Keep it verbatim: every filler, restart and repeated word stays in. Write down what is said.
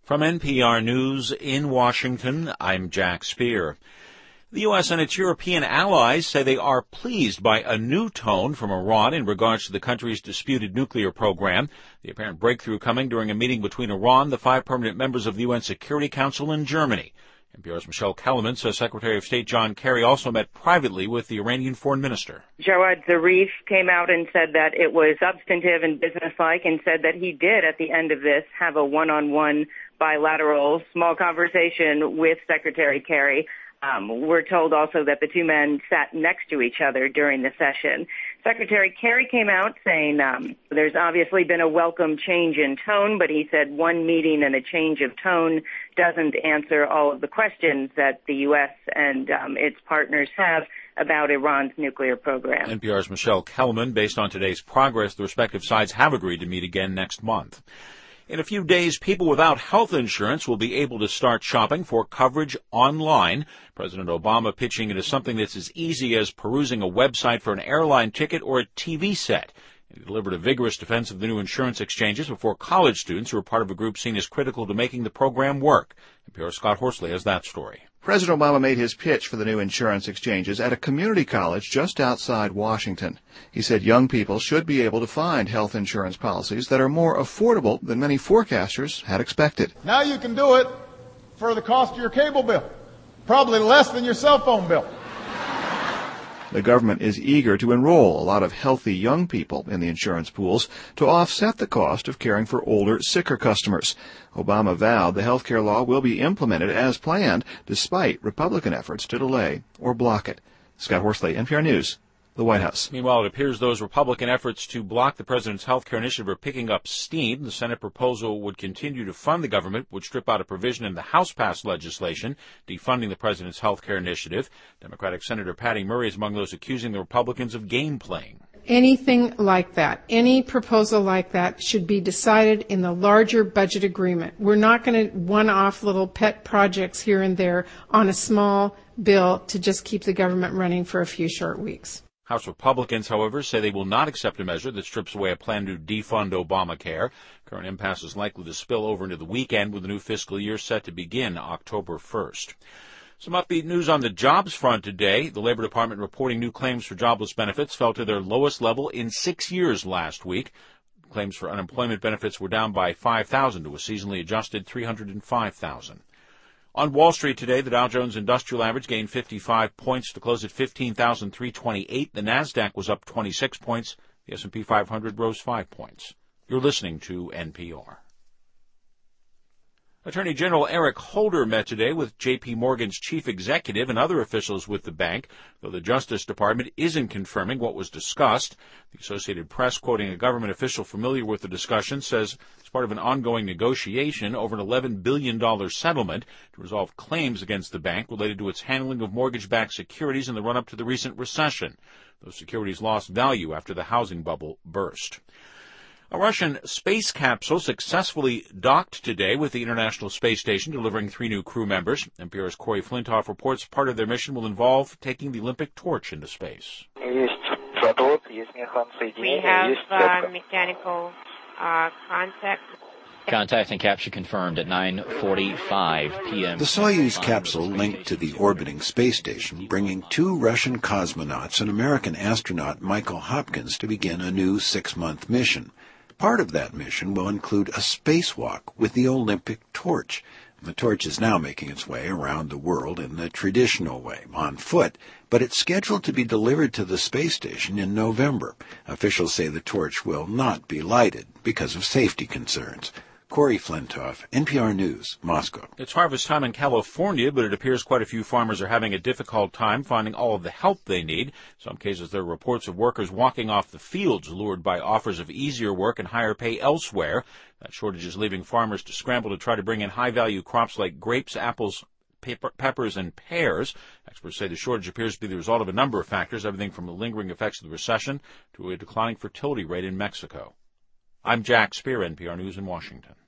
From N P R News in Washington, I'm Jack Speer. The U S and its European allies say they are pleased by a new tone from Iran in regards to the country's disputed nuclear program. The apparent breakthrough coming during a meeting between Iran, the five permanent members of the U N Security Council, and Germany. N P R's Michelle Kellerman says Secretary of State John Kerry also met privately with the Iranian foreign minister. Jawad Zarif came out and said that it was substantive and businesslike, and said that he did, at the end of this, have a one-on-one bilateral small conversation with Secretary Kerry. Um, we're told also that the two men sat next to each other during the session. Secretary Kerry came out saying um, there's obviously been a welcome change in tone, but he said one meeting and a change of tone doesn't answer all of the questions that the U S and um, its partners have about Iran's nuclear program. N P R's Michelle Kellerman. Based on today's progress, the respective sides have agreed to meet again next month. In a few days, people without health insurance will be able to start shopping for coverage online. President Obama pitching it as something that's as easy as perusing a website for an airline ticket or a T V set. He delivered a vigorous defense of the new insurance exchanges before college students who are part of a group seen as critical to making the program work. N P R's Scott Horsley has that story. President Obama made his pitch for the new insurance exchanges at a community college just outside Washington. He said young people should be able to find health insurance policies that are more affordable than many forecasters had expected. Now you can do it for the cost of your cable bill, probably less than your cell phone bill. The government is eager to enroll a lot of healthy young people in the insurance pools to offset the cost of caring for older, sicker customers. Obama vowed the health care law will be implemented as planned, despite Republican efforts to delay or block it. Scott Horsley, N P R News, the White House. Meanwhile, it appears those Republican efforts to block the president's health care initiative are picking up steam. The Senate proposal would continue to fund the government, would strip out a provision in the House-passed legislation defunding the president's health care initiative. Democratic Senator Patty Murray is among those accusing the Republicans of game playing. Anything like that, any proposal like that should be decided in the larger budget agreement. We're not going to one-off little pet projects here and there on a small bill to just keep the government running for a few short weeks. House Republicans, however, say they will not accept a measure that strips away a plan to defund Obamacare. Current impasse is likely to spill over into the weekend, with the new fiscal year set to begin October first. Some upbeat news on the jobs front today. The Labor Department reporting new claims for jobless benefits fell to their lowest level in six years last week. Claims for unemployment benefits were down by five thousand to a seasonally adjusted three hundred five thousand. On Wall Street today, the Dow Jones Industrial Average gained fifty-five points to close at fifteen thousand three hundred twenty-eight. The Nasdaq was up twenty-six points. The S and P five hundred rose five points. You're listening to N P R. Attorney General Eric Holder met today with J P. Morgan's chief executive and other officials with the bank, though the Justice Department isn't confirming what was discussed. The Associated Press, quoting a government official familiar with the discussion, says it's part of an ongoing negotiation over an eleven billion dollars settlement to resolve claims against the bank related to its handling of mortgage-backed securities in the run-up to the recent recession. Those securities lost value after the housing bubble burst. A Russian space capsule successfully docked today with the International Space Station, delivering three new crew members. N P R's Corey Flintoff reports part of their mission will involve taking the Olympic torch into space. We have uh, mechanical uh, contact. Contact and capture confirmed at nine forty-five p.m. The Soyuz capsule linked to the orbiting space station, bringing two Russian cosmonauts and American astronaut Michael Hopkins to begin a new six-month mission. Part of that mission will include a spacewalk with the Olympic torch. The torch is now making its way around the world in the traditional way, on foot, but it's scheduled to be delivered to the space station in November. Officials say the torch will not be lighted because of safety concerns. Corey Flintoff, N P R News, Moscow. It's harvest time in California, but it appears quite a few farmers are having a difficult time finding all of the help they need. In some cases, there are reports of workers walking off the fields, lured by offers of easier work and higher pay elsewhere. That shortage is leaving farmers to scramble to try to bring in high-value crops like grapes, apples, pepper, peppers, and pears. Experts say the shortage appears to be the result of a number of factors, everything from the lingering effects of the recession to a declining fertility rate in Mexico. I'm Jack Speer, N P R News in Washington.